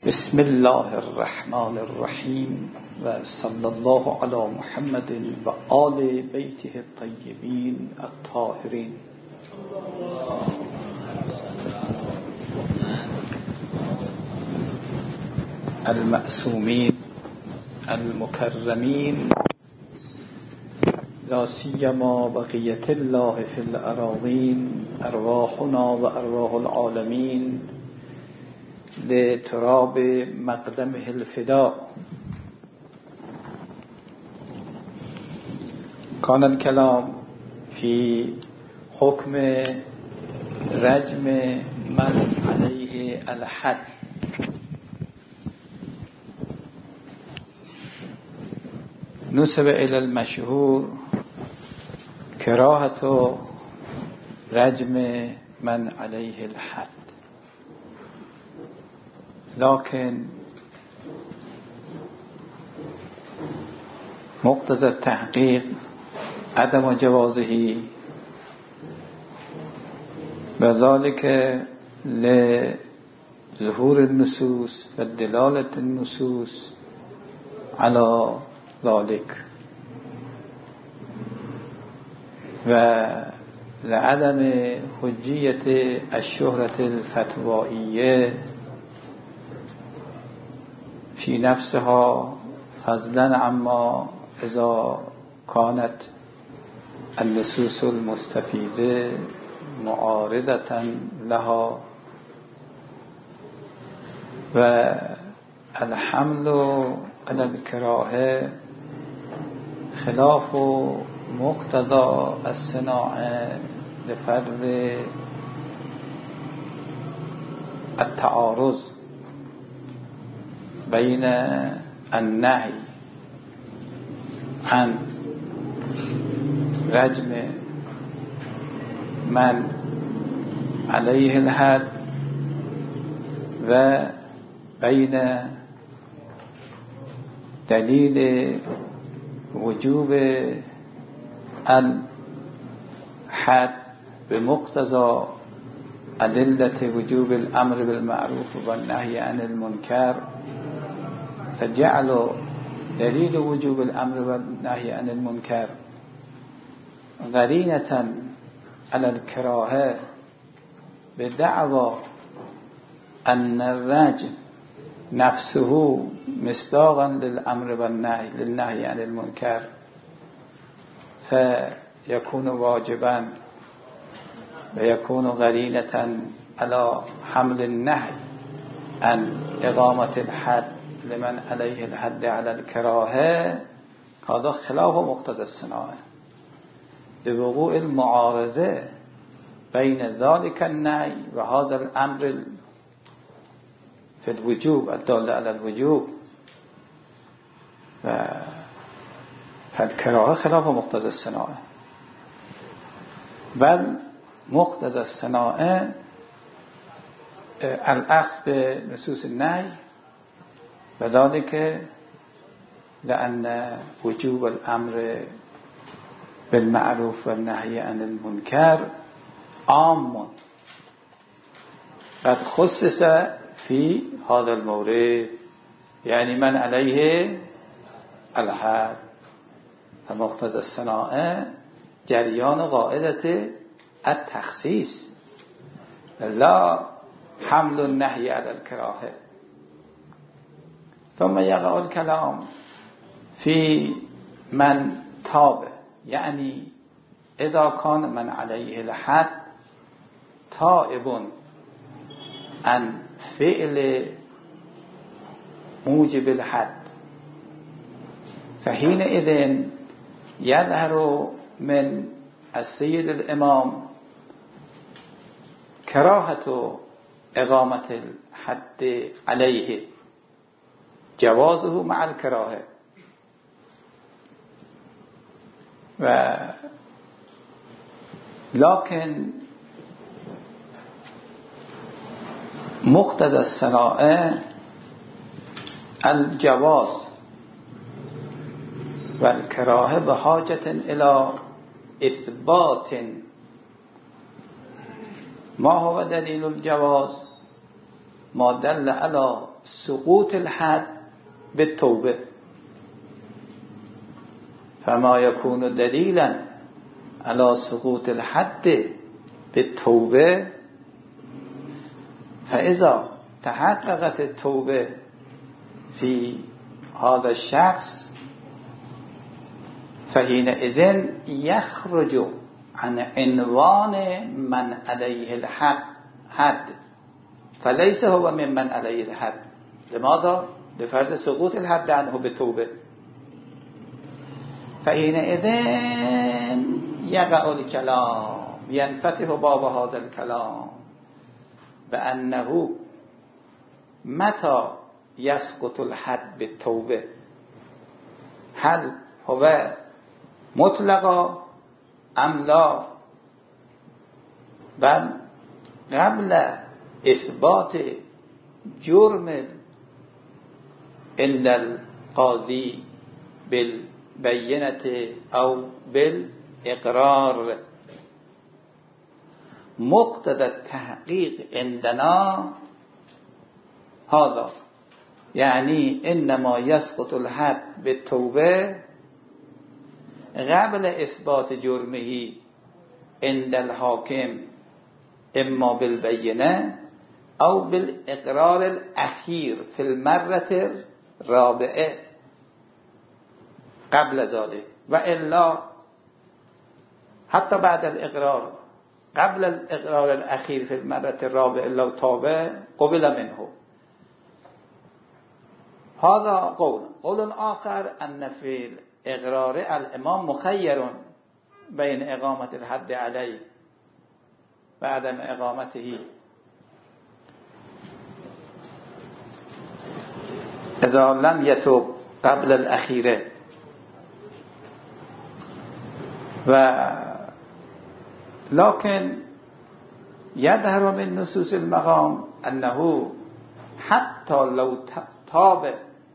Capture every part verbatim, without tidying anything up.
بسم الله الرحمن الرحیم و صلی الله علی محمد و آل بیته الطیبین الطاهرین. المعصومین المکرمین لا سیما بقیة الله فی الأراضین ارواحنا و ارواح العالمین لتراب مقدمه الفداء. كان الكلام في حكم رجم من عليه الحد. نسب إلى المشهور كراهة رجم من عليه الحد، لكن مقتضى التحقيق عدم جوازه، وذلك لظهور النصوص ودلالة النصوص على ذلك، ولعدم حجية الشهرة الفتوائية في نفسها، فضلا عما إذا كانت النصوص المستفيدة معارضة لها. والحمل على الكراهة خلاف مقتضى الصناعة لفرض التعارض بين النهي عن رجم من عليه الحد وبين دليل وجوب الحد بمقتضى أدلة وجوب الأمر بالمعروف والنهي عن المنكر، فجعلوا دليل وجوب الأمر والنهي عن المنكر قرينة على الكراهة بدعوى أن الرجم نفسه مصداقا للأمر والنهي للنهي عن المنكر، فيكون واجبا ويكون قرينة على حمل النهي عن إقامة الحد لمن عليه الحد على الكراهة. هذا خلاف مقتضى الصناعة لوقوع المعارضة بين ذلك النهي وهذا الأمر في الوجوب الدال على الوجوب، فالكراهة خلاف مقتضى الصناعة، بل مقتضى الصناعة الأخذ بنصوص النهي، وذلك لأن وجوب الأمر بالمعروف والنهي عن المنكر عام قد خصص في هذا المورد، يعني من عليه الحد. فمقتضى الصناعة جريان قاعدة التخصيص لا حمل النهي على الكراهة. ثم يقع الكلام في من تاب، يعني إذا كان من عليه الحد تائب عن فعل موجب الحد، فحينئذ يظهر من السيد الإمام كراهة إقامة الحد عليه، جوازه مع الكراهة. و لكن مقتضى الصناعة الجواز، والكراهة بحاجة إلى إثبات. ما هو دليل الجواز؟ ما دل على سقوط الحد بالتوبه. فما يكون دلیلا على سقوط الحد بالتوبه فاذا تحققت التوبه في هذا الشخص فحينئذ يخرج عن عنوان من عليه الحد حد فليس هو ممن عليه الحد. لماذا؟ لفرض سقوط الحد عنه بالتوبه. فحينئذ يقع الكلام ينفتح باب هذا الكلام بأنه متى يسقط الحد بالتوبه، هل هو مطلقا ام لا؟ بل قبل اثبات جرم عند القاضي بالبينة او بالاقرار مقتضى التحقيق عندنا هذا، يعني انما يسقط الحد بالتوبه قبل اثبات جرمه عند الحاكم اما بالبينه او بالاقرار الاخير في المره الرابعه قبل ذلك، والا حتى بعد الاقرار قبل الاقرار الاخير في المره الرابعه لو تاب قبل منه. هذا قول. قول آخر أن في الإقرار الإمام مخير بين إقامة الحد عليه وعدم إقامته إذا لم يتوب قبل الأخيرة. و لكن يظهر من نصوص المقام أنه حتى لو تاب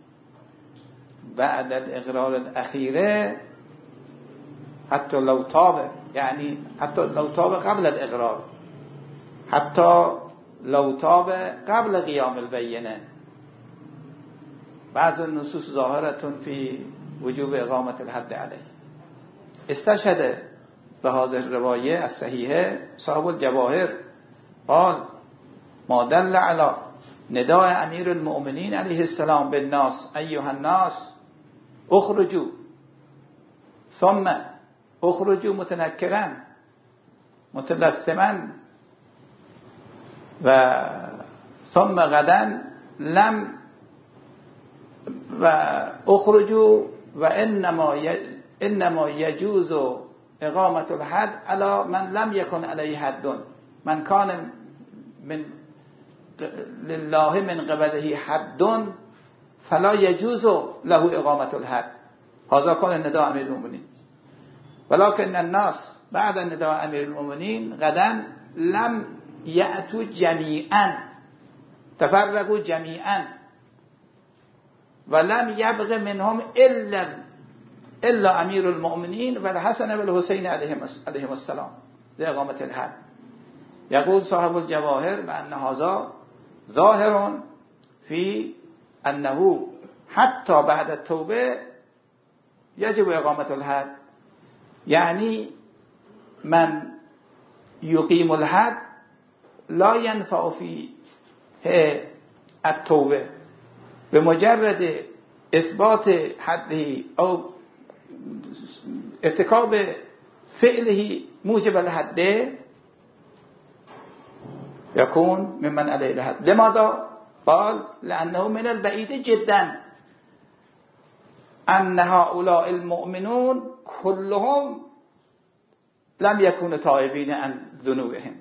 بعد الإقرار الأخيرة، حتى لو تاب يعني حتى لو تاب قبل الإقرار، حتى لو تاب قبل قيام البينة، بعض النصوص ظاهرة في وجوب إقامة الحد عليه. استشهد بهذه الرواية الصحيحة صاحب الجواهر قال ما دل على نداء أمير المؤمنين عليه السلام بالناس أيها الناس اخرجوا ثم اخرجوا متنكرا متلثما و ثم غدا لم و اخرجوا وانما ي... انما يجوز اقامة الحد على من لم يكن عليه حد، من كان من لله من قبله حد فلا يجوز له إقامة الحد. هذا كان نداء أمير المؤمنين. ولكن الناس بعد نداء أمير المؤمنين غدا لم يأتوا جميعا، تفرقوا جميعا، ولم يبغ منهم إلا إلا أمير المؤمنين والحسن والحسين عليهم السلام لإقامة الحد. يقول صاحب الجواهر بأن هذا ظاهر في أنه حتى بعد التوبة يجب إقامة الحد، يعني من يقيم الحد لا ينفع فيه التوبة، بمجرد إثبات حده أو ارتكاب فعله موجب الحد يكون ممن عليه الحد. لماذا؟ قال لأنه من البعيد جدا أن هؤلاء المؤمنون كلهم لم يكونوا تائبين عن ذنوبهم،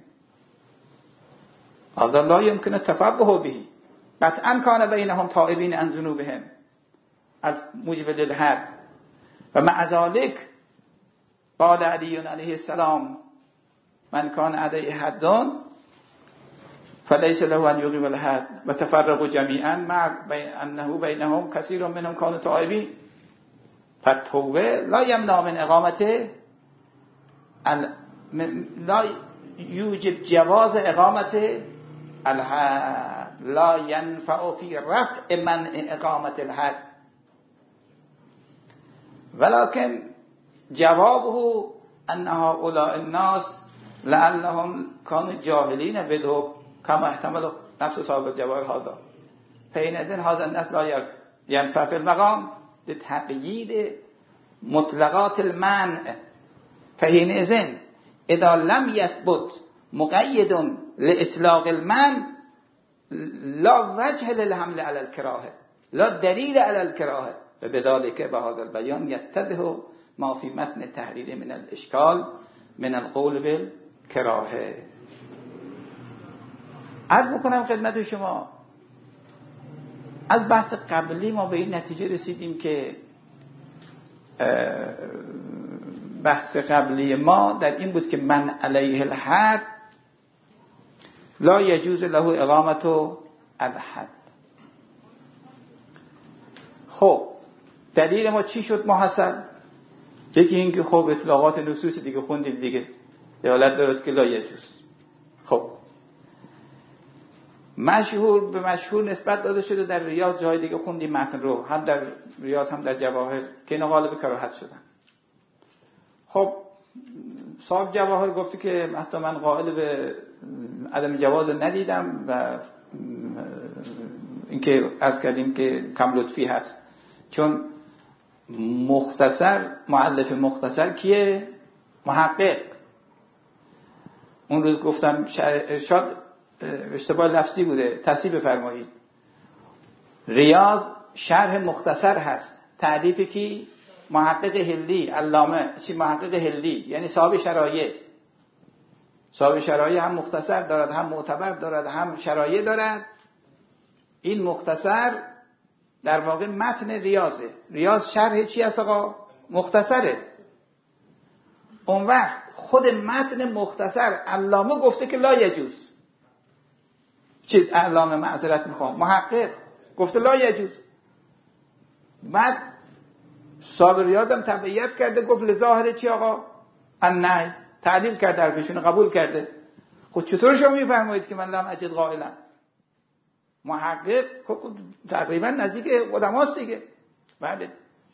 هذا لا يمكن التفقه به. قطعا كان بينهم تائبين عن ذنوبهم موجب للحد، ومع ذلك قال علي عليه السلام من كان عليه حد فليس له أن يقيم الحد، وتفرقوا جميعا مع أنه بينهم كثير منهم كانوا تائبين. فالتوبة لا يمنع من إقامته، لا يوجب جواز إقامة الحد، لا ينفع في رفع منع اقامت الحد ولكن جوابه ان هؤلاء الناس لعلهم كانوا جاهلين بالحكم كما احتمل نفس صاحب الجواهر هذا فحينئذ هذا الناس لا ينفع في المقام لتقييد مطلقات المنع فحينئذ اذا لم يثبت مقيد لإطلاق المنع لا وجه للحمل على الكراهه لا دليل على الكراهه فبذلك بهذا البيان يتضح ما في متن التحرير من الاشكال من القول بالكراهه. عرض بکنم خدمت شما از بحث قبلی ما به این نتیجه رسیدیم که بحث قبلی ما در این بود که من علیه الحد لا یجوز له اقامت الحد. خب دلیل ما چی شد محصل؟ یکی این که خب اطلاقات نصوص دیگه خوندیم دیگه دلالت دارد که لا یجوز. خب مشهور به مشهور نسبت داده شده در ریاض جای دیگه خوندیم متن رو هم در ریاض هم در جواهر که اینا غالب کراهت شدن. خب صاحب جواهر گفته که حتی من قائل به عدم جواز ندیدم و اینکه عرض کردیم که کم لطفی هست چون مختصر مؤلف مختصر کیه؟ محقق. اون روز گفتم ارشاد اشتباه لفظی بوده تصحیح بفرمایید. ریاض شرح مختصر هست تعریف کی؟ محقق هلی علامه چی محقق هلی یعنی صاحب شرایع. صاحب شرایع هم مختصر دارد هم معتبر دارد هم شرایع دارد. این مختصر در واقع متن ریاضه. ریاض شرح چی است آقا؟ مختصره. اون وقت خود متن مختصر علامه گفته که لا یجوز. چیز علامه معذرت میخوام محقق گفته لا یجوز. بعد صاحب ریاض هم تبعیت کرده گفت لظاهر چی آقا؟ النهی. تعدیل کرده حرفشون قبول کرده. خب چطور شما میفرمایید که من لم اجد قائلا؟ محقق خب تقریبا نزدیک قدماست دیگه. بله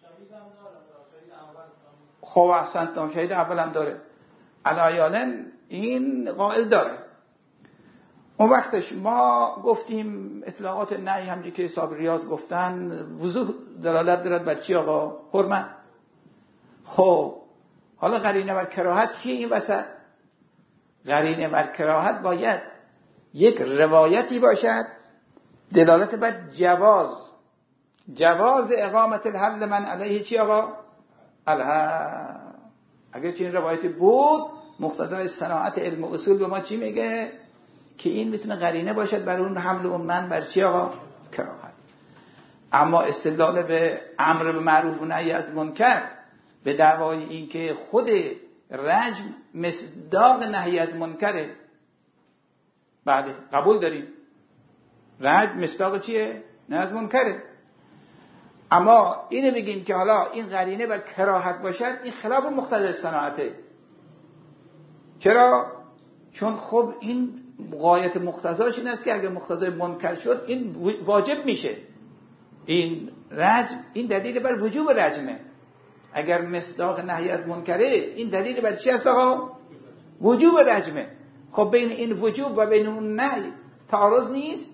خب احسنتم شهید اول هم داره علایالن این قائل داره. اون وقتش ما گفتیم اطلاقات نهی همچنین که صاحب ریاض گفتن وضوح دلالت دارد بر چی آقا؟ حرمت. خب حالا قرینه بر کراهت چیه این وسط؟ قرینه بر کراهت باید یک روایتی باشد دلالت بر جواز جواز اقامت الحد من علیه چی آقا؟ الحد. اگر چنین روایتی بود مقتضای صناعت علم و اصول به ما چی میگه؟ که این میتونه قرینه باشد بر اون حمل اون من بر چی آقا؟ کراهت. اما استدلال به امر به معروف و نهی از منکر به دعوای این که خود رجم مصداق نهی از منکره. بله قبول داریم رجم مصداق چیه؟ نهی از منکره. اما اینو بگیم که حالا این قرینه بر کراهت باشد این خلاف مقتضای صناعته. چرا؟ چون خب این غایت مقتضاش این است که اگر مقتضای منکر شد این واجب میشه. این رجم این دلیل بر وجوب رجمه. اگر مصداق نهی از منکره این دلیل بر چی است آقا؟ وجوب رجمه. خب بین این وجوب و بین اون نهی تعارض نیست؟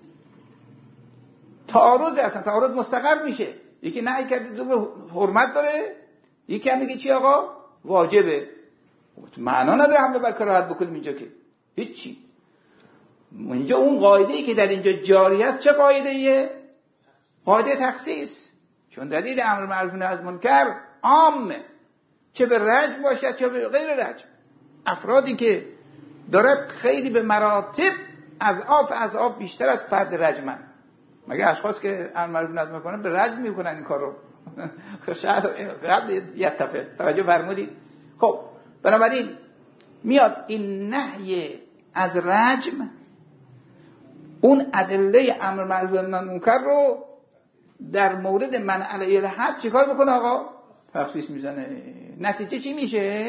تعارض اصلا تعارض مستقر میشه. یکی نهی کرده دو حرمت داره یکی هم میگه چی آقا؟ واجبه. معنا نداره حمله بر کراهت بکنیم اینجا که هیچی. اینجا اون قاعده‌ای که در اینجا جاری است چه قاعده‌ایه؟ قاعده تخصیص. چون دلیل امر معروف و نهی از منکر عامه چه به رجم باشد چه به غیر رجم. افرادی که دارد خیلی به مراتب از آب از آب بیشتر از فرد رجمن. مگه اشخاص که امر معروف و نهی میکنن به رجم میکنن این کارو؟ شاید قبل یتفق. توجه فرمودید؟ خب بنابراین میاد این نهی از رجم اون ادله امر معروف و نهی از منکر رو در مورد من علیه الحد چیکار میکنه آقا؟ تخصیص میزنه. نتیجه چی میشه؟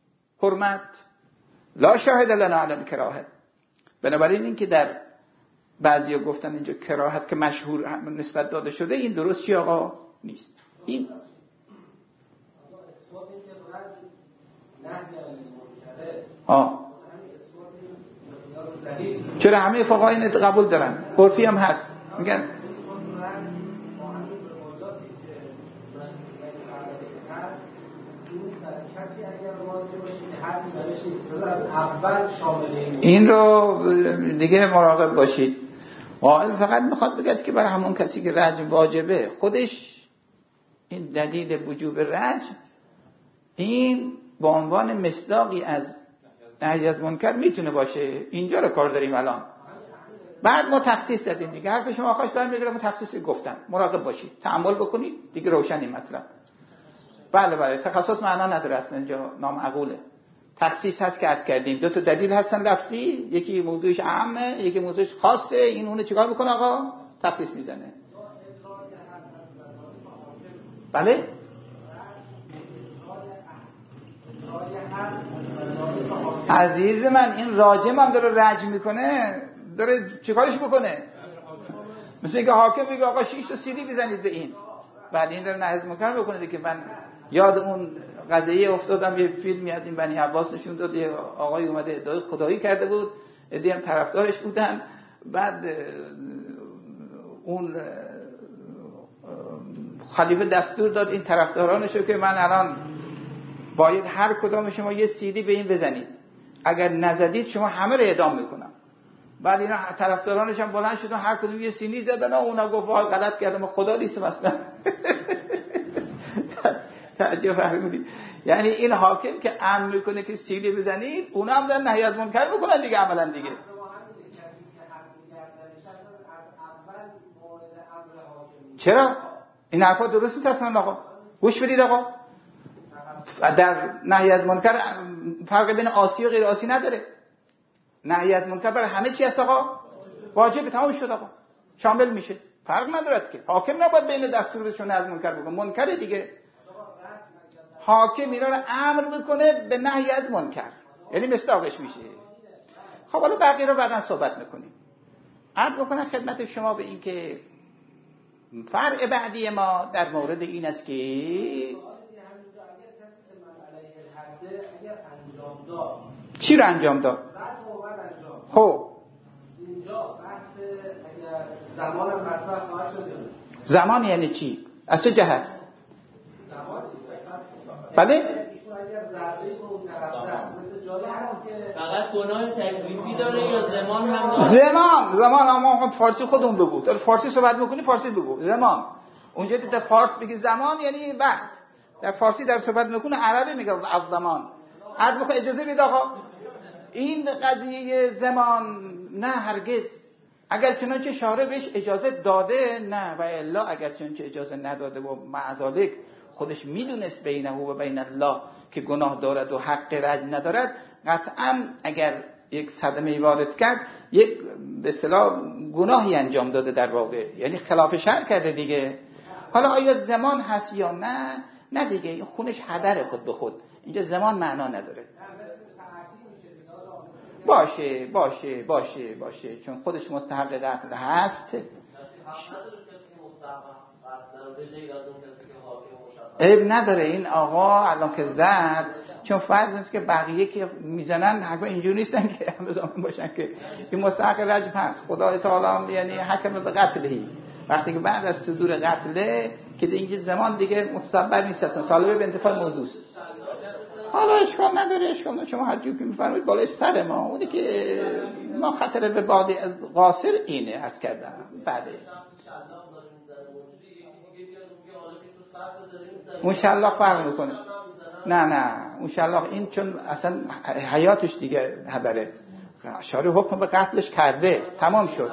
حرمت. لا شاهد لنا علی الکراهه. بنابراین این که در بعضیا گفتن اینجا کراهت که مشهور نسبت داده شده، این درست چی آقا نیست. این آه چرا همه فقها این قبول دارن، عرفی هم هست، میگن این رو دیگه مراقب باشید. قائل فقط میخواد بگه که برای همون کسی که رجم واجبه خودش این دلیل وجوب رجم این با عنوان مصداقی از نهی از منکر میتونه باشه. اینجا رو کار داریم الان. بعد ما تخصیص دادیم دیگه، حرف شما خواهش دارم میگم ما تخصیص گفتم، مراقب باشید، تأمل بکنید دیگه، روشن این مطلب. بله بله تخصص معنا نداره اصلا، اینجا نامعقوله. تخصیص هست که عرض کردیم، دو تا دلیل هستن لفظی، یکی موضوعش عامه یکی موضوعش خاصه، این اونه چیکار بکنه آقا؟ تخصیص میزنه. بله عزیز من، این راجم هم داره رجم میکنه، داره چیکارش بکنه؟ مثل اینکه حاکم میگه آقا شش تا سیلی بزنید به این، بعد این داره نهی از منکر بکنه دیگه. من یاد اون قضیه افتادم، یه فیلمی از این بنی عباس نشون داد، یه آقای اومده ادعای خدایی کرده بود، ادعی هم طرفدارش بودن، بعد اون خلیفه دستور داد این طرفدارانشو که من الان باید هر کدام شما یه سیدی به این بزنید، اگر نزدید شما همه رو اعدام میکنم. بعد اینا طرفدارانش هم بلند شدن هر کدوم یه سینی زدن، اونا گفت وای غلط کردم خدا نیستم اصلا. تعجب فرمودید؟ یعنی این حاکم که امر میکنه که سیلی بزنید، اونا هم دارن نهی از منکر میکنن دیگه، عملا دیگه. چرا این حرفا درست نیست اصلا آقا؟ گوش بدید آقا، در نهی از منکر فرق بین عاصی و غیر عاصی نداره. نهی از منکر برای همه چی هست آقا، واجب، تمام شد آقا، شامل میشه، فرق ندارد که حاکم نباید بین دستورشون از منکر بکنه، منکر دیگه حاکم اینا رو امر میکنه به نهی از منکر، یعنی مصداقش میشه. خب حالا بقیه رو بعداً صحبت میکنیم. عرض بکنم خدمت شما به این که فرع بعدی ما در مورد این است که چی رو انجام داد؟ خب اینجا بحث اگر زمان هم مطرح خواهد شد. زمان یعنی چی؟ از چه جهت؟ زمان بله؟ ایشون اگر ضربه به اون طرف زد مثل جایی هست که فقط گناه تکلیفی داره یا زمان هم داره؟ زمان زمان اما فارسی خودمون بگو، در فارسی صحبت میکنی فارسی بگو. زمان اونجا در فارس بگی زمان یعنی وقت، در فارسی در صحبت میکنه عربی میگه از زمان. عرض بکن اجازه بید آقا، این قضیه زمان نه هرگز، اگر چنانچه شارع بهش اجازه داده نه، و الا اگر چنانچه اجازه نداده و معذالک خودش میدونست بینه و بین الله که گناه دارد و حق رجم ندارد، قطعا اگر یک صدمه وارد کرد یک به اصطلاح گناهی انجام داده در واقع، یعنی خلاف شرع کرده دیگه. حالا آیا زمان هست یا نه؟ نه دیگه، این خونش هدر خود به خود، اینجا زمان معنا نداره. باشه باشه باشه باشه چون خودش مستحق قتل هست. عیب نداره این آقا الان که زد، چون فرض است که بقیه که میزنن حقا اینجور نیستن که همه زمان باشن که این مستحق رجم هست. خدا تعالی یعنی حکم به قتلهی، وقتی که بعد از صدور قتله که اینجا زمان دیگه متصبر نیست اصلا، سالبه به انتفاع موضوع است. حالا اشکال نداره، اشکال نداره، شما هر جور که میفرمایید بالای سر ما، اونی که ما خطر به باد قاصر اینه عرض کردم. بله اون شلاق فرق میکنه، نه نه اون شلاق این چون اصلا حیاتش دیگه هدره، شارع حکم به قتلش کرده، تمام شد.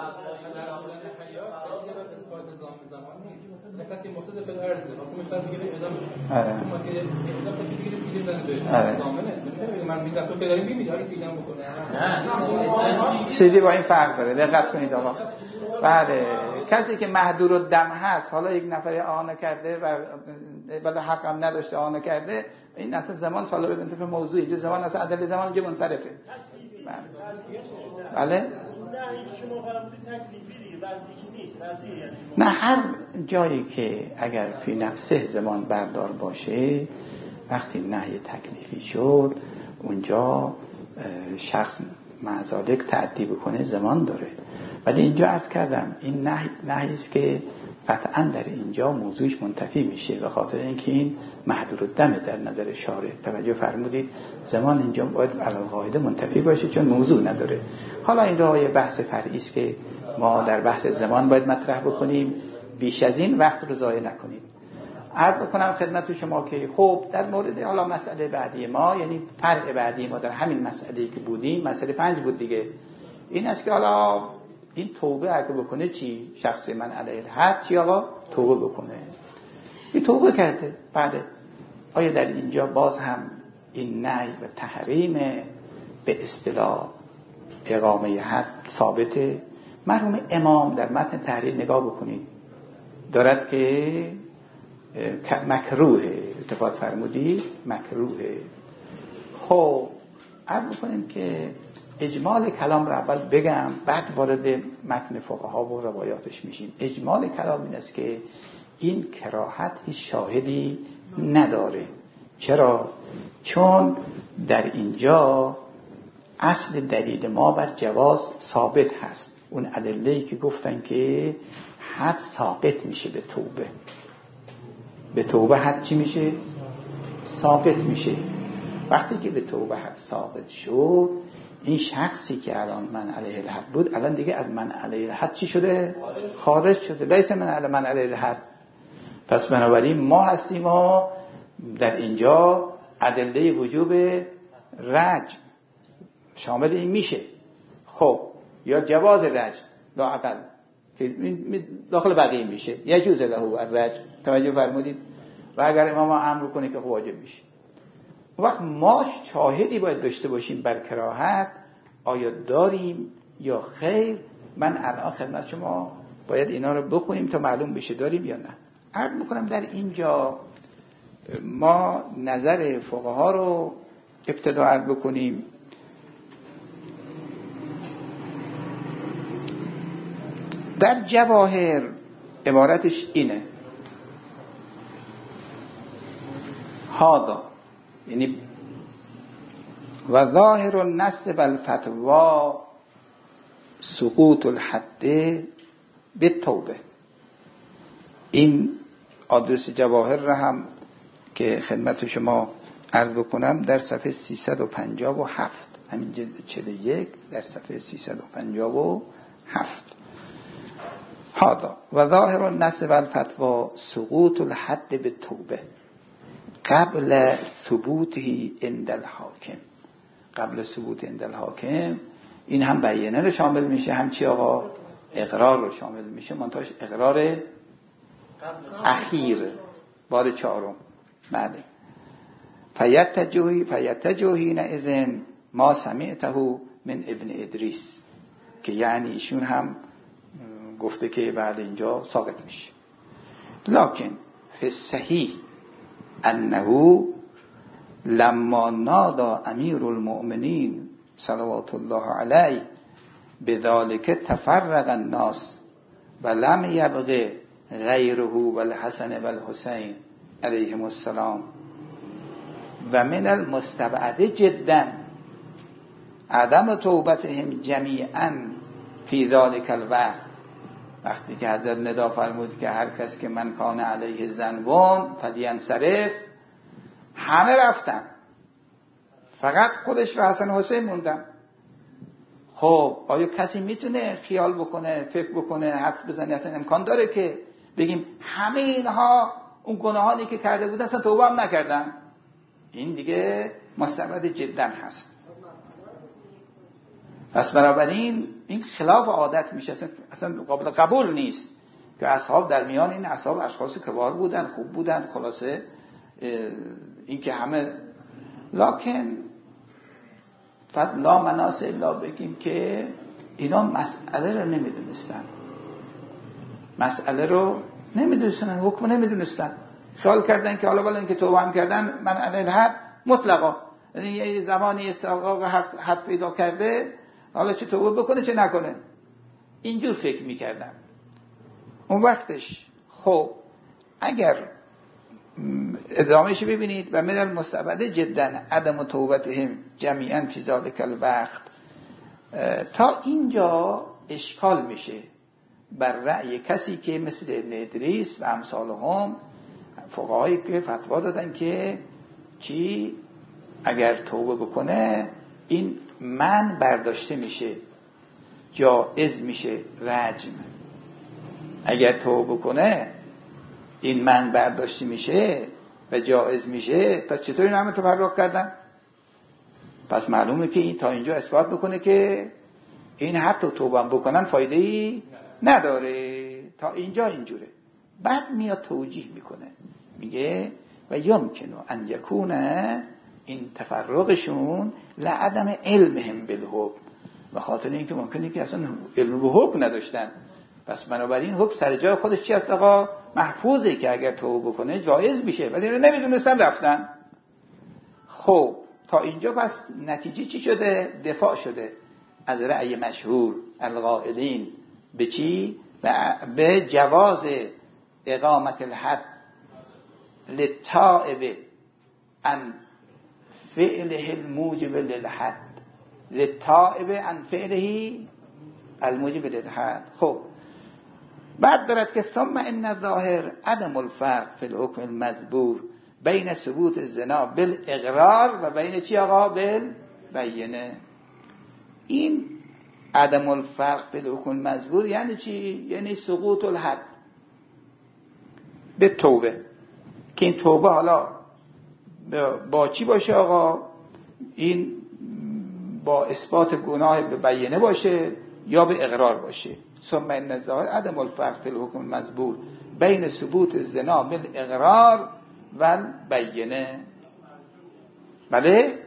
کسی مفسد فی الارض حکومت شرع میگه اعدام بشه. آره. حکومت اعدام کسی دیگه سیلی بزنه بهش. آره. ضامنه. من میذارم تو فداری میمیره اگه سیلی هم بخوره. نه. سیلی با این فرق داره. دقت کنید آقا. بله. کسی که محدور الدم هست، حالا یک نفر اعانه کرده و بله حق هم نداشته اعانه کرده، این اصلا زمان سالب بنت به موضوع اینجا زمان اصلا عدل زمان اینجا منصرفه. بله. بله. نه این شما فرمودید تکلیفی بعضی که نیست بعضی یعنی نه، هر جایی که اگر فی نفسه زمان بردار باشه، وقتی نهی تکلیفی شد اونجا شخص معذالک تعدی بکنه زمان داره. ولی اینجا عرض کردم این نهی نهی است که قطعا در اینجا موضوعش منتفی میشه، به خاطر اینکه این محدودالدمه در نظر شارع. توجه فرمودید زمان اینجا باید علی القاعده منتفی باشه چون موضوع نداره. حالا این راه بحث فرعی است که ما در بحث زمان باید مطرح بکنیم، بیش از این وقت رو ضایع نکنیم. عرض بکنم خدمت شما که خب در مورد حالا مسئله بعدی ما، یعنی فرع بعدی ما در همین مسئله که بودیم، مسئله پنج بود دیگه، این است که حالا این توبه اگه بکنه چی؟ شخص من علیه الحد چی آقا؟ توبه بکنه. این توبه کرده، بله. آیا در اینجا باز هم این نهی و تحریم به اصطلاح اقامه حد ثابته؟ مرحوم امام در متن تحریر نگاه بکنید، دارد که مکروه، اتفاق فرمودید مکروه. خب عرض بکنیم که اجمال کلام رو اول بگم، بعد وارد متن فقها و روایاتش میشیم. اجمال کلام این است که این کراهت هیچ شاهدی نداره. چرا؟ چون در اینجا اصل دلیل ما بر جواز ثابت هست. اون ادله‌ای که گفتن که حد ثابت میشه به توبه، به توبه حد چی میشه؟ ثابت میشه. وقتی که به توبه حد ثابت شد، این شخصی که الان من علیه الحد بود الان دیگه از من علیه الحد چی شده؟ خارج شده. لیس من علیه من علیه الحد. پس بنابراین ما هستیم و در اینجا ادله وجوب رجم شامل این میشه. خب یا جواز رجم لااقل که داخل بقیه میشه، یجوز له الرجم. توجه فرمودید؟ و اگر امام امر کنه که واجب میشه. وقت ما شاهدی باید داشته باشیم بر کراهت، آیا داریم یا خیر. من الان خدمت شما باید اینا رو بخونیم تا معلوم بشه داریم یا نه. عرض میکنم در اینجا ما نظر فقها رو ابتدا عرض بکنیم. در جواهر عبارتش اینه: هذا، یعنی و ظاهر النص والفتوا سقوط الحد بالتوبه. این آدرس جواهر را هم که خدمت شما عرض بکنم در صفحه سیصد و پنجاه و هفت، همین جلد چهل و یک در صفحه سیصد و پنجاه و هفت. هذا و ظاهر النص والفتوا سقوط الحد بالتوبه قبل ثبوته عند الحاکم. قبل ثبوت عند الحاکم این هم بیانه رو شامل میشه، هم چی آقا؟ اقرار رو شامل میشه، منتهاش اقرار اخیر بار چهارم. بله. فیتجوهی فیتجوهین اذن ما سمعته من ابن ادریس، که یعنی ایشون هم گفته که بعد اینجا ساقط میشه. لکن فی الصحیح انه لما نادى امیر المؤمنین صلوات الله علیه بذلك تفرق الناس ولم يبق غیره والحسن والحسین علیهم السلام و من المستبعد جدا عدم توبتهم جمیعا فی ذلك الوقت. وقتی که حضرت ندا فرمود که هر کس که من کان علیه ذنبون فلینصرف، همه رفتن، فقط خودش و حسن حسین موندن. خب آیا کسی میتونه خیال بکنه، فکر بکنه، حدس بزنه، اصلا امکان داره که بگیم همه اینها اون گناهانی که کرده بودن اصلا توبه هم نکردن؟ این دیگه مستبد جدا هست. پس بنابراین این خلاف عادت میشه، اصلا, اصلا قابل قبول نیست که اصحاب در میان این اصحاب اشخاص کبار بودن، خوب بودن، خلاصه این که همه. لکن فضلا مناس الا بگیم که اینا مسئله رو نمیدونستن، مسئله رو نمیدونستن، حکم نمیدونستن، خیال کردن که حالا بالا اینکه توبه هم کردن من علی الحد مطلقا، یعنی یه زمانی استحقاق حد پیدا کرده حالا چه توبه بکنه چه نکنه. اینجور فکر میکردم. اون وقتش خب اگر ادامهش ببینید و من المستبعد جدا عدم توبتهم جمیعا فی ذلک الوقت، تا اینجا اشکال میشه بر رأی کسی که مثل ابن ادریس و امثالهم، فقهایی که فتوا دادن که چی اگر توبه بکنه این من برداشته میشه، جائز میشه رجم. اگر توبه کنه این من برداشته میشه و جائز میشه، پس چطور این همه تفرق کردن؟ پس معلومه که این تا اینجا اثبات بکنه که این حتی توبه بکنن فایده ای نداره. تا اینجا اینجوره. بعد میاد توجیه میکنه، میگه و یمکنه ان یکونه این تفرقشون لعدم علمهم بالحکم، به خاطر اینکه ممکنه که اصلا علم به حکم نداشتن. پس بنابراین حکم سر جای خودش چی است آقا؟ محفوظه که اگر توبه بکنه جایز میشه، ولی رو نمیدونستن رفتن. خب تا اینجا پس نتیجه چی شده؟ دفاع شده از رأی مشهور القائلین به چی؟ به جواز اقامت الحد للتائب عن فعله الموجب للحد، للتائب عن فعله الموجب للحد. خب بعد دارد که ثم ان الظاهر عدم الفرق فی الحکم المذکور بین ثبوت الزنا بالاقرار و بین چی آقا؟ بالبینه. این عدم الفرق فی الحکم المذکور یعنی چی؟ یعنی سقوط الحد به توبه، که این توبه حالا با چی باشه آقا؟ این با اثبات گناه به بینه باشه یا به اقرار باشه. ثم ان الظاهر عدم الفرق فی الحکم المذکور بین ثبوت الزنا بالاقرار و البینه. بله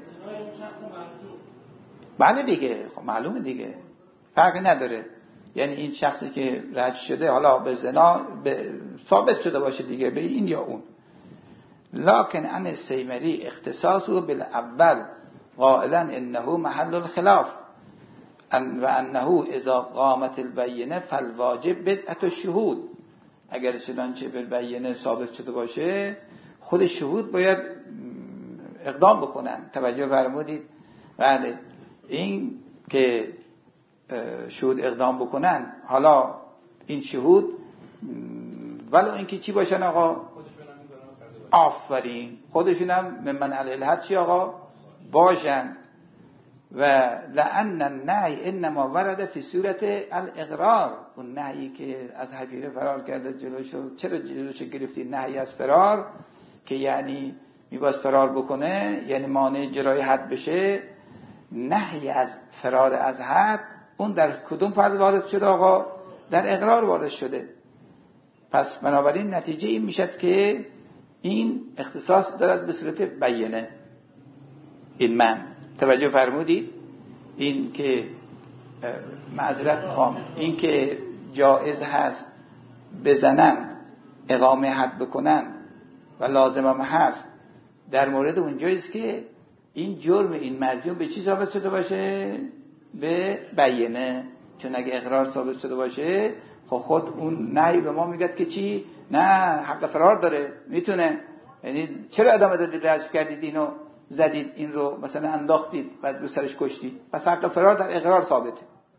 بله دیگه، خب معلومه دیگه، فرقی نداره. یعنی این شخصی که رجم شده حالا به زنا به ثابت شده باشه دیگه، به این یا اون. لکن ان السیمری اختصاصه بالاول قائلا انه محل الخلاف و انه اذا قامت البینه فالواجب بدعت الشهود. اگر چنانچه بالبینه ثابت شده باشه خود شهود باید اقدام بکنن. توجه فرمودید؟ بله، این که شهود اقدام بکنن، حالا این شهود ولو اینکه چی باشن آقا؟ آفرین، خودشون هم ممن علی الحد چی آقا؟ باشن. و لأن النهی انما ورد فی صورت الاقرار، اون نهی که از حفیره فرار کرده جلوشو، چرا جلوشو گرفتی؟ نهی از فرار که یعنی میباز فرار بکنه، یعنی مانع جرای حد بشه. نهی از فرار از حد اون در کدوم فرد وارد شده آقا؟ در اقرار وارد شده. پس بنابراین نتیجه این میشد که این اختصاص دارد به صورت بینه. این من توجه فرمودید؟ این که معذرت میخوام، این که جائز هست بزنن، اقامه حد بکنن و لازمم هست، در مورد اون جاییست که این جرم این مرجوع به چی ثابت شده باشه؟ به بینه. چون اگه اقرار ثابت شده باشه خب خود اون نهی به ما میگه که چی؟ نه، حق فرار داره، میتونه. یعنی چرا ادامه دادید، رجم کردید، اینو زدید، این رو مثلا انداختید، بعد رو سرش کشتید، پس حق فرار در اقرار ثابته.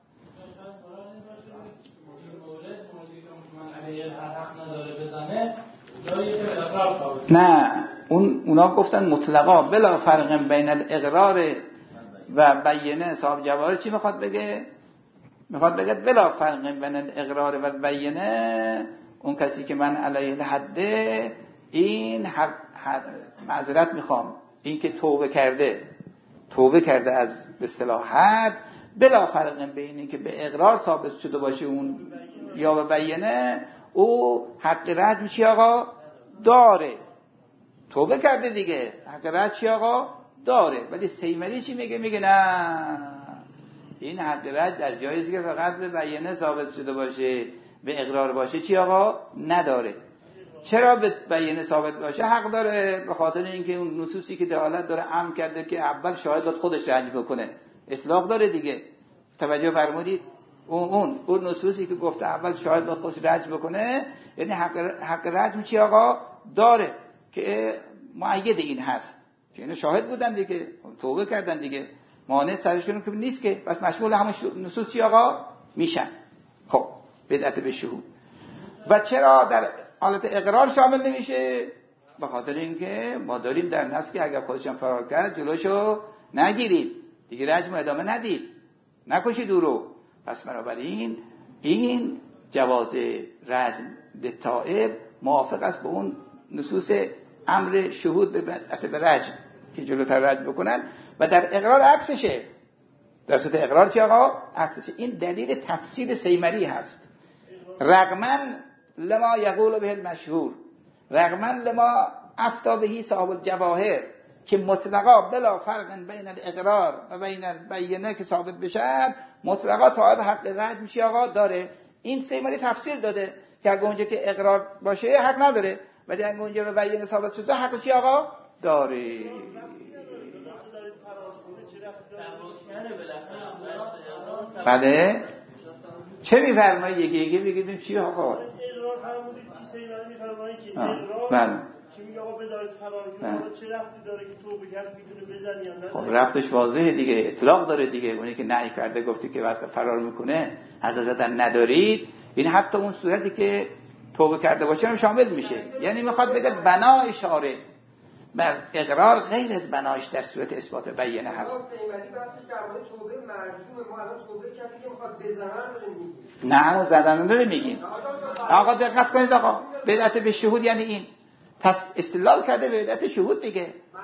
نه، اون اونا گفتن مطلقا بلا فرق بین الاقرار و بینه. صاحب جواهر چی میخواد بگه؟ میخواد بگه بلا فرق بین الاقرار و بینه، اون کسی که من علیه الحده، این حق معذرت میخوام، این که توبه کرده توبه کرده از به اصطلاح حد، بلا فرق بین این که به اقرار ثابت شده باشه اون یا به بینه، او حق رجم چی آقا؟ داره. توبه کرده دیگه، حق رجم چی آقا؟ داره. ولی سیمری چی میگه؟ میگه نه، این حق رجم در جاییه که فقط به بینه ثابت شده باشه، به اقرار باشه چی آقا؟ نداره. چرا به بینه ثابت باشه حق داره؟ به خاطر اینکه اون نصوصی که دلالت داره امر کرده که اول شاهد باید خودش رجم بکنه، اطلاق داره دیگه. توجه فرمودید؟ اون اون اون نصوصی که گفته اول شاهد باید خودش رجم بکنه، یعنی حق حق رجم چی آقا داره که مؤید این هست که اینا شاهد بودن دیگه، توبه کردن دیگه، مانع سرشون که نیست که، بس مشمول همون نصوص چی آقا میشن. خب بدعت به شهود. و چرا در حالت اقرار شامل نمیشه؟ به خاطر اینکه ما داریم در نص که اگر خودشون فرار کرد جلوشو نگیرید دیگه، رجم ادامه ندید، نکشید او رو. پس بنابراین این جواز رجم للتائب موافق است با اون نصوص امر شهود به بدعت به رجم که جلوتر رجم بکنن. و در اقرار عکسشه، در صورت اقرار چی آقا؟ عکسشه. این دلیل تفسیر سیمری هست. رغما لما یقول به المشهور، رغما لما افتا بهی صاحب الجواهر، که مطلقا بلا فرق بین الاقرار و بین البینه که ثابت بشه، مطلقا صاحب حق رجم چی آقا داره. این سیمری تفسیر داده که اگه اونجا که اقرار باشه حق نداره، ولی اگه اونجا به بینه ثابت شده حق چی آقا داره. بله چه میفرمایی؟ یکی یکی بگیدیم چی آقا؟ اقرار فرمودید که سیمانی میفرمایی که اقرار بله که میگه آقا بذارید فرار کنه، چه ربطی داره که توبه کرد میدونه بزنی یا نه؟ خب ربطش واضحه دیگه، اطلاق داره دیگه. اونی که نهی کرده گفتی که وقت فرار میکنه حق زدن ندارید، این حتی اون صورتی که توبه کرده باشه هم شامل میشه. یعنی میخواد بگه بنای شارع بر اقرار غیر از بنایش در صورت اثبات بیانه هست. توبه مرجومه، ما الان توبه کسی که میخواد بزنه رو میگیم. نه اون زدن داره میگیم. آقا دقت کنید آقا، بدعت به شهود یعنی این. پس استدلال کرده به بدعت شهود دیگه.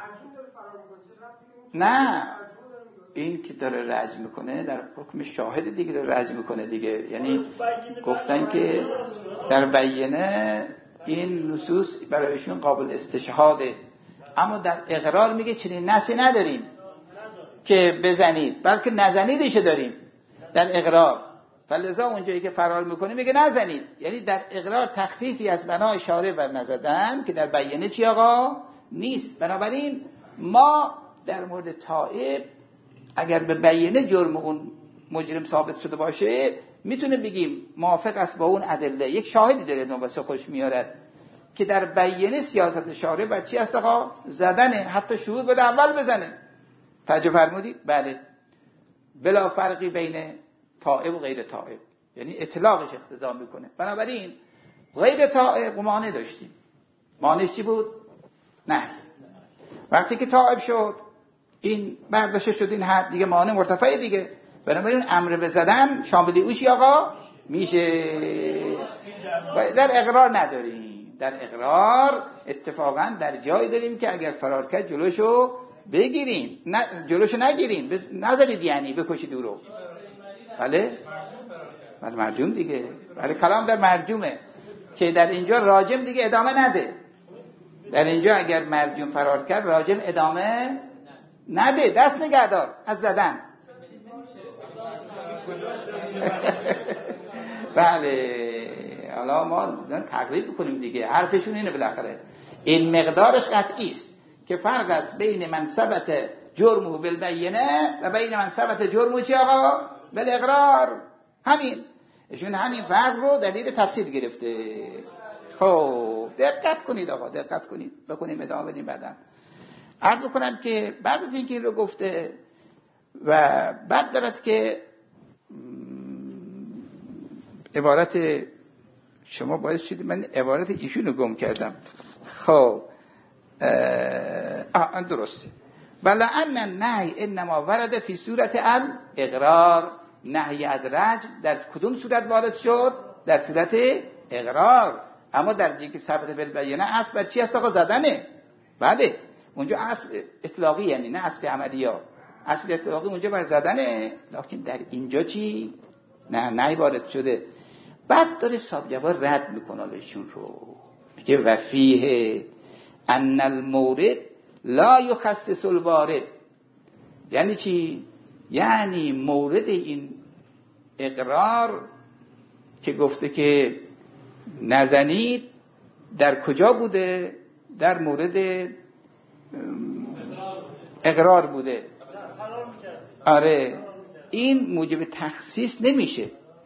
نه این که داره رجم میکنه در حکم شاهد دیگه، داره رجم میکنه دیگه. یعنی گفتن که در بیانه این نصوص برایشون قابل استشهاده، اما در اقرار میگه چنین نصی نداریم که بزنید، بلکه نزنیدش داریم در اقرار. فلذا اونجایی که فرار میکنه میگه نزنید، یعنی در اقرار تخفیفی از بنای شارع بر نزدن که در بیانه چی آقا نیست. بنابراین ما در مورد تائب اگر به بیانه جرم اون مجرم ثابت شده باشه میتونه بگیم موافق است با اون ادله. یک شاهدی داره نوبسه خوش میارد که در بیانه سیاست شارع بر چی است آقا؟ زدنه، حتی شهود بده اول بزنه. توجه فرمودید؟ بله بلا فرقی بین تائب و غیر تائب، یعنی اطلاقش اقتضا میکنه. بنابراین غیر تائب مانع داشتیم، مانعش چی بود؟ نه وقتی که تائب شد این برداشته شد این حد دیگه، مانع مرتفع دیگه. بنابراین امر به زدن شامل اوشی آقا میشه. در اقرار نداریم، در اقرار اتفاقا در جایی داریم که اگر فرار کرد جلوشو بگیریم، نه جلوشو نگیریم، نذارید یعنی بکشید او رو. بله بله مرجوم دیگه. بله کلام در مرجومه که در اینجا راجم دیگه ادامه نده. در اینجا اگر مرجوم فرار کرد راجم ادامه نده، دست نگهدار از زدن. بله حالا ما تقریب بکنیم دیگه، حرفشون اینه بالاخره. این مقدارش قطعی است که فرق است بین منسبت جرمه بالبینه و بین منسبت جرمه چی آقا؟ بالاقرار. همین ایشون همین فرق رو دلیل تفسیر گرفته. خب دقت کنید آقا، دقت کنید، بخونیم ادامه بدیم. بعداً عرض بکنم که بعد از اینکه این رو گفته و بعد دارد که عبارت شما باعث شدید من عبارت ایشون رو گم کردم. خب آه درسته. بلا ان النهی انما ورد فی صورت الاقرار، نهی از رجم در کدوم صورت وارد شد؟ در صورت اقرار. اما در جایی که ثبت بالبینه اصل بر چی است آقا؟ زدنه. بله اونجا اصل اطلاقی، یعنی نه اصل عملی ها، اصل اطلاقی اونجا بر زدنه. لکن در اینجا چی؟ نه نه وارد شده. بعد داره صاحب جواب رد میکنه بهشون رو، میگه و فیه ان المورد لا یخصص الوارد. یعنی چی؟ یعنی مورد این اقرار که گفته که نزنید در کجا بوده؟ در مورد اقرار بوده. آره این موجب تخصیص نمیشه.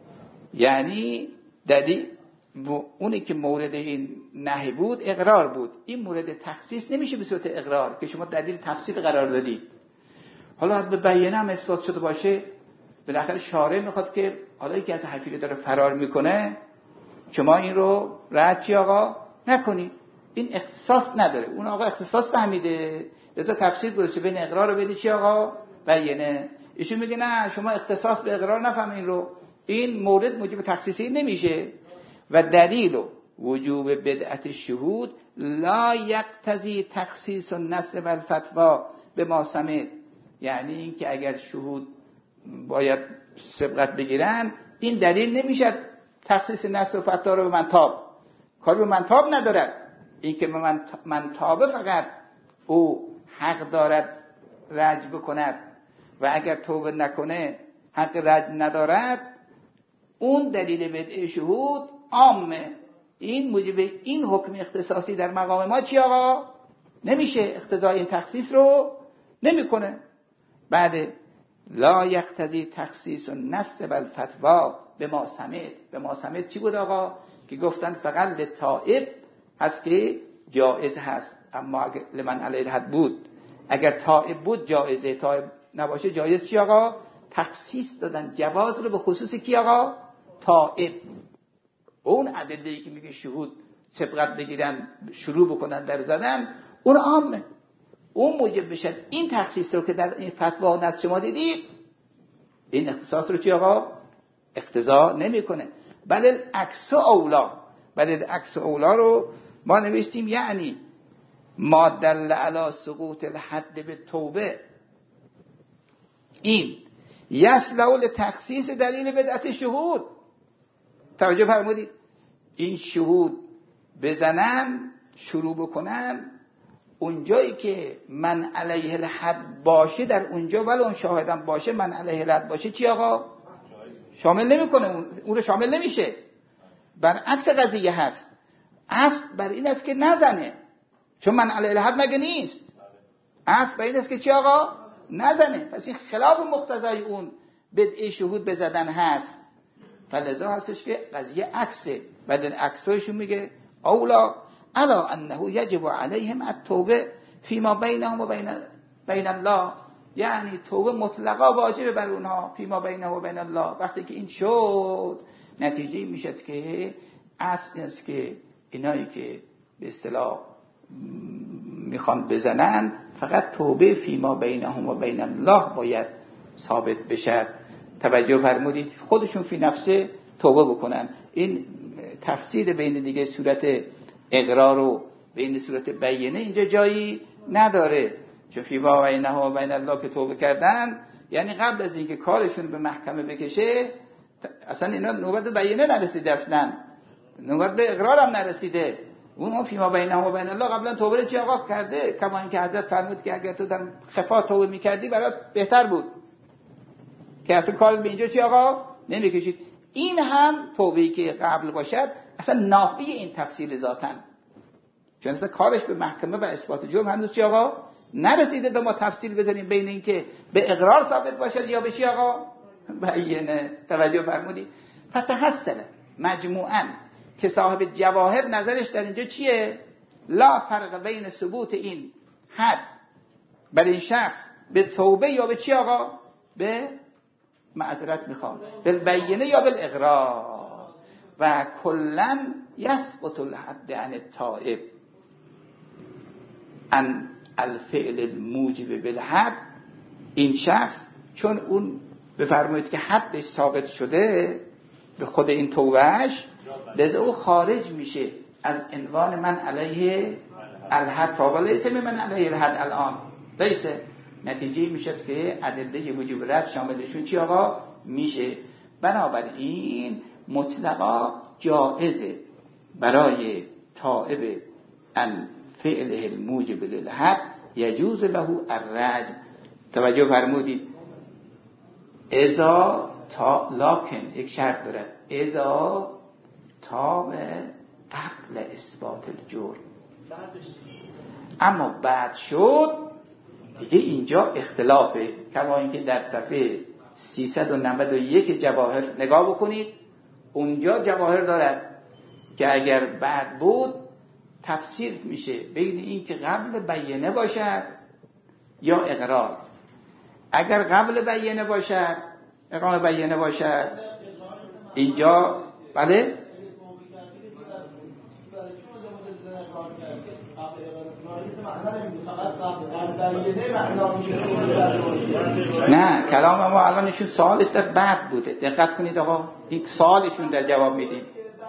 یعنی دلیل اونی که مورد این نهی بود اقرار بود، این مورد تخصیص نمیشه به صورت اقرار که شما دلیل تفصیل قرار دادید. حالا به بیانه هم اثبات شده باشه، بالاخره شارع میخواد که حالا یکی از حفیظ داره فرار میکنه شما این رو رد چی آقا نکنید، این اختصاص نداره. اون آقا اختصاص فهمیده لذا تفسیر گذاشته بین اقرار و بین چی آقا بیانه. ایشون میگه نه شما اختصاص به اقرار نفهمین رو، این مورد موجب تخصیصی نمیشه. و دلیل وجوب بدعت الشهود لا یقتضی تخصیص النص و الفتوا به ما سمع، یعنی این که اگر شهود باید سبقت بگیرن این دلیل نمیشه تخصیص نص و فتوا رو به منطاب، کار به منطاب ندارد. این که من منطابه فقط او حق دارد رجع بکند و اگر توبه نکنه حق رجع ندارد، اون دلیل بدعه شهود عامه. این موجب این حکم اختصاصی در مقام ما چی آقا نمیشه، اقتضای این تخصیص رو نمیکنه. بعد لا یقتضی تخصیص النص و الفتوا به ما سمع. به ما سمع چی بود آقا؟ که گفتن فقط للتائب هست که جائز هست، اما اگر لمن علیه الحد بود، اگر تائب بود جائزه، تائب نباشه جایز چی آقا؟ تخصیص دادن جواز رو به خصوص کی آقا؟ تائب. اون ادله‌ای که میگه شهود سبقت بگیرن شروع بکنن در زدن اون عامه، اون موجب بشه این تخصیص رو که در این فتوا و نص شما دیدید این اختصاص رو چی آقا اقتضا نمیکنه، بل عکس اولا. بل عکس اولا رو ما نوشتیم یعنی ما دل علی سقوط الحد به توبه، این یسلول تخصیص دلیل بدعت شهود. توجه فرمودید، این شهود بزنن شروع بکنن اونجایی که من علیه الحد باشه، در اونجا ولی اون شاهدم باشه من علیه الحد باشه چی آقا شامل نمیکنه، اون رو شامل نمیشه. برعکس قضیه هست، اصل بر این است که نزنه، چون من علیه الحد مگه نیست، اصل بر این است که چی آقا نزنه. پس این خلاف مقتضای اون بدعه شهود بزدن هست، فلذا هستش که قضیه عکسه. بعد عکسایشون میگه اولا الا انه یجب علیهم التوبه فیما بینهم و بین بین الله، یعنی توبه مطلقا واجبه بر اونها فیما بینهم و بین الله. وقتی که این شد نتیجه میشد که اصل است که اینایی که به اصطلاح میخوان بزنن فقط توبه فیما بینهم و بین الله باید ثابت بشه. توجه فرمودید، خودشون فی نفسه توبه بکنن. این تفسیر بین دیگه صورت اقرار و بین صورت بیانه اینجا جایی نداره، چون فی ما بینه و بین الله که توبه کردن یعنی قبل از اینکه کارشون به محکمه بکشه اصلا اینا نوبت بیانه نرسیده، اصلا نوبت به اقرار هم نرسیده. اون فی ما بینه و بین الله قبلا توبه رو چی آقا کرده، کما اینکه حضرت فرمود که اگر تو در خفا توبه میکردی برات بهتر بود که اصلا کار به اینجا چی آقا نمیکشید. این هم توبه‌ای که قبل باشد اصلا نافی این تفسیر ذاتن، چون اصلا کارش به محکمه و اثبات جرم هنوز چی آقا نرسیده. تا ما تفسیر بزنیم بین این که به اقرار ثابت باشد یا به چی آقا بیانه. توجه فرمودید. فتحصل مجموعاً که صاحب جواهر نظرش در اینجا چیه؟ لا فرق بین ثبوت این حد بر این شخص به توبه یا به چی آقا به معذرت میخوام بالبینه یا بالاقرار، و کلن یسقط الحد عن التائب عن الفعل الموجب بالحد. این شخص چون اون بفرمایید که حدش ثابت شده به خود این توبهش، لذا او خارج میشه از عنوان من علیه الحد، فاول لیس من علیه الحد الان لیسه. نتیجه میشه که ادله وجوب رد شاملشون چی آقا میشه. بنابراین مطلقا جائزه برای تائب ان فعله الموجب للحد یجوز له الرجم. توجه فرمودید. اذا تا لکن یک شرط داره، اذا تا به قبل اثبات الجرم، اما بعد شد دیگه اینجا اختلافه. کما اینکه در صفحه سیصد و نود و یک جواهر نگاه بکنید، اونجا جواهر دارد که اگر بعد بود تفسیر میشه بین این که قبل بیانه باشد یا اقرار. اگر قبل بیانه باشد، اقامه بیانه باشد، اینجا بله نه، کلام ما الان ایشون سوالش در بعد بوده. دقت کنید آقا، این سوالشون در جواب میدیم.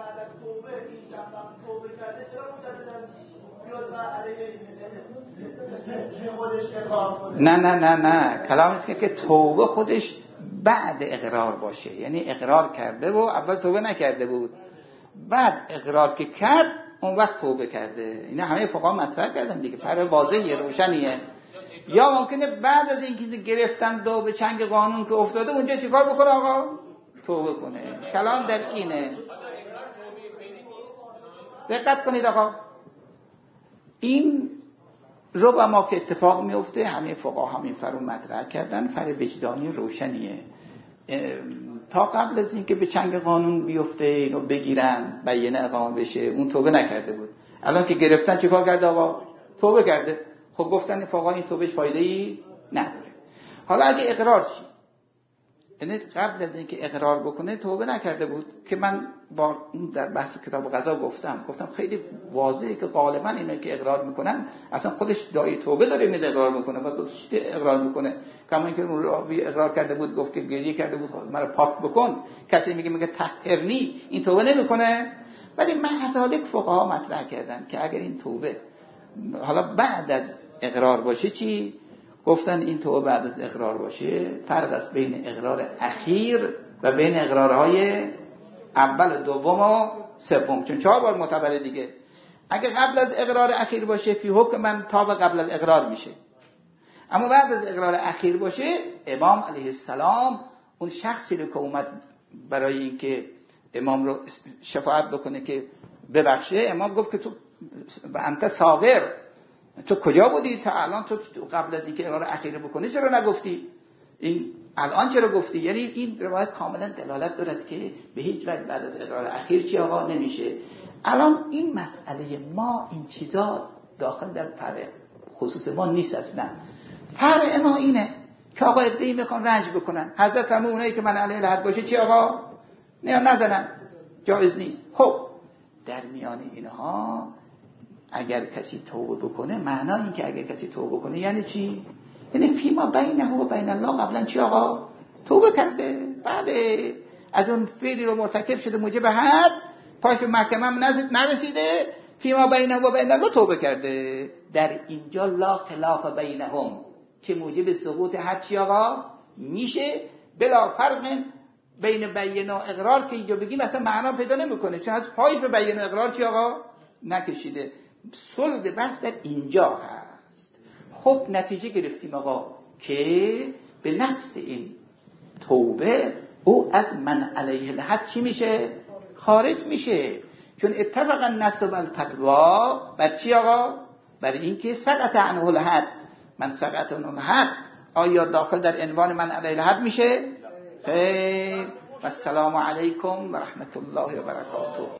نه نه نه نه کلام است که توبه خودش بعد اقرار باشه، یعنی اقرار کرده و اول توبه نکرده بود، بعد اقرار که کرد اون وقت توبه کرده. اینا همه فقها مطرح کردن دیگه، پر واضحه روشنیه. یا ممکنه بعد از اینکه گرفتن دو به چنگ قانون که افتاده اونجا چیکار بکنه آقا؟ توبه کنه. کلام در اینه. دقت کنید آقا، این رو با ما که اتفاق میفته همه فقها همین فرو مطرح کردن، فر وجدانی روشنیه. تا قبل از اینکه به چنگ قانون بیفته اینو بگیرن بیانه اقامه بشه اون توبه نکرده بود. الان که گرفتن چیکار کرده آقا؟ توبه کرده. خب گفتن فقها این توبهش فایده ای نداره. حالا اگه اقرار چی؟ یعنی قبل از اینکه اقرار بکنه توبه نکرده بود، که من با در بحث کتاب قضا گفتم گفتم خیلی واضحه که غالبا اینا که اقرار میکنن اصلا خودش دای توبه داره میده اقرار میکنه و دوست اقرار میکنه. کما اینکه اون راوی اقرار کرده بود، گفت که گریه کرده بود مرا پاک بکن، کسی میگه میگه طهرنی، این توبه نمیکنه. ولی مذالک فقها مطرح کردن که اگر این توبه حالا بعد از اقرار باشه چی؟ گفتن این توبه بعد از اقرار باشه فرق است بین اقرار اخیر و بین اقرارهای اول، دوم و سوم، چون چهار بار معتبره دیگه. اگه قبل از اقرار اخیر باشه فی حکم من تاب قبل الاقرار میشه، اما بعد از اقرار اخیر باشه امام علیه السلام اون شخصی رو که اومد برای اینکه امام رو شفاعت بکنه که ببخشه، امام گفت که تو انت صاغر، تو کجا بودی تا الان؟ تو قبل از اینکه اقرار اخیر بکنی چرا نگفتی؟ این الان چرا گفتی؟ یعنی این روایت کاملا دلالت دارد که به هیچ وجه بعد از اقرار اخیر چی آقا نمیشه. الان این مسئله ما این چیزا داخل در فرع خصوص ما نیست اصلا. فرع ما اینه که آقا ادعی میخوان رنج بکنن، حضرت هم اونایی که من علیه الحد باشه چی آقا؟ نه نزنن، جایز نیست. خب در میان اینها اگر کسی توبه بکنه، معنی این که اگر کسی توبه بکنه یعنی چی؟ یعنی فیما بینه و بین الله قبلا چی آقا؟ توبه کرده. بله، از اون فعلی رو مرتکب شده موجب حد، پاش به محکمه هم نرسیده، فیما بینه و بین الله توبه کرده. در اینجا لا خلاف بینهم که موجب سقوط حد چی آقا؟ میشه. بلا فرق بین بیانه و اقرار که اینجا بگیم اصلا معنا پیدا نمیکنه، چون از پایش به بیانه و اقرار چی آقا؟ نکشیده. صلب بحث در اینجا هست. خب نتیجه گرفتیم آقا که به نفس این توبه او از من علیه الحد چی میشه؟ خارج میشه. چون اتفاقا نصب الفتوا بر چی آقا؟ بر اینکه سقط عنه الحد، من سقط عنه الحد آیا داخل در عنوان من علیه الحد میشه؟ خیر. و السلام علیکم و رحمت الله و برکاته.